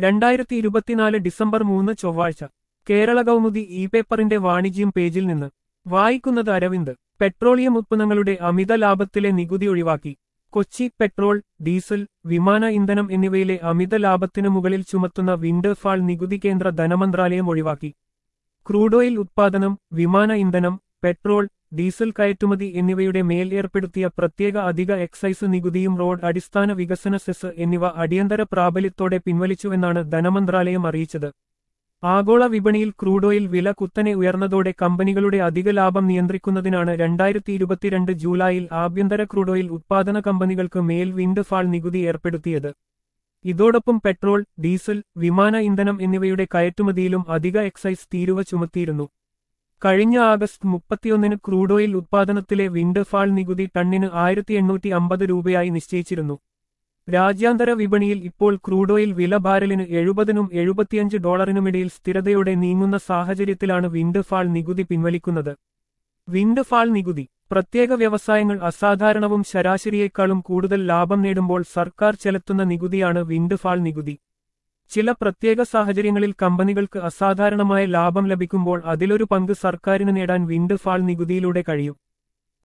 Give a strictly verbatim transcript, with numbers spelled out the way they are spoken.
രണ്ടായിരത്തി ഇരുപത്തിനാല് ഡിസംബർ മൂന്ന് ചൊവ്വാഴ്ച കേരള കൗമുദി ഇ പേപ്പറിന്റെ വാണിജ്യം പേജിൽ നിന്ന് വായിക്കുന്നത് അരവിന്ദ്. പെട്രോളിയം ഉത്പന്നങ്ങളുടെ അമിത ലാഭത്തിലെ നികുതി ഒഴിവാക്കി. കൊച്ചി. പെട്രോൾ, ഡീസൽ, വിമാന ഇന്ധനം എന്നിവയിലെ അമിത ലാഭത്തിനു മുകളിൽ ചുമത്തുന്ന വിൻഡ് ഫാൾ നികുതി കേന്ദ്ര ധനമന്ത്രാലയം ഒഴിവാക്കി. ക്രൂഡ് ഓയിൽ ഉത്പാദനം, വിമാന ഇന്ധനം, പെട്രോൾ, ഡീസൽ കയറ്റുമതി എന്നിവയുടെ മേൽ ഏർപ്പെടുത്തിയ പ്രത്യേക അധിക എക്സൈസ് നികുതിയും റോഡ് അടിസ്ഥാന വികസന സെസ് എന്നിവ അടിയന്തര പ്രാബല്യത്തോടെ പിൻവലിച്ചുവെന്നാണ് ധനമന്ത്രാലയം അറിയിച്ചത്. ആഗോള വിപണിയിൽ ക്രൂഡ് ഓയിൽ വില കുത്തനെ ഉയർന്നതോടെ കമ്പനികളുടെ അധിക ലാഭം നിയന്ത്രിക്കുന്നതിനാണ് രണ്ടായിരത്തി ഇരുപത്തിരണ്ട് ജൂലൈയിൽ ആഭ്യന്തര ക്രൂഡ് ഓയിൽ ഉത്പാദന കമ്പനികൾക്ക് മേൽ വിൻഡ് ഫാൾ നികുതി ഏർപ്പെടുത്തിയത്. ഇതോടൊപ്പം പെട്രോൾ, ഡീസൽ, വിമാന ഇന്ധനം എന്നിവയുടെ കയറ്റുമതിയിലും അധിക എക്സൈസ് തീരുവ ചുമത്തിയിരുന്നു. കഴിഞ്ഞ ആഗസ്റ്റ് മുപ്പത്തിയൊന്നിന് ക്രൂഡ് ഓയിൽ ഉത്പാദനത്തിലെ വിൻഡ് ഫാൾ നികുതി ടണ്ണിന് ആയിരത്തി എണ്ണൂറ്റി അമ്പത് രൂപയായി നിശ്ചയിച്ചിരുന്നു. രാജ്യാന്തര വിപണിയിൽ ഇപ്പോൾ ക്രൂഡ് ഓയിൽ വില ബാരലിന് എഴുപതിനും എഴുപത്തിയഞ്ച് ഡോളറിനുമിടയിൽ സ്ഥിരതയോടെ നീങ്ങുന്ന സാഹചര്യത്തിലാണ് വിൻഡ് ഫാൾ നികുതി പിൻവലിക്കുന്നത്. വിൻഡ് ഫാൾ നികുതി പ്രത്യേക വ്യവസായങ്ങൾ അസാധാരണവും ശരാശരിയേക്കാളും കൂടുതൽ ലാഭം നേടുമ്പോൾ സർക്കാർ ചെലുത്തുന്ന നികുതിയാണ് വിൻഡ് ഫാൾ നികുതി. ചില പ്രത്യേക സാഹചര്യങ്ങളിൽ കമ്പനികൾക്ക് അസാധാരണമായ ലാഭം ലഭിക്കുമ്പോൾ അതിലൊരു പങ്ക് സർക്കാരിന് നേടാൻ വിൻഡ് ഫാൾ നികുതിയിലൂടെ കഴിയും.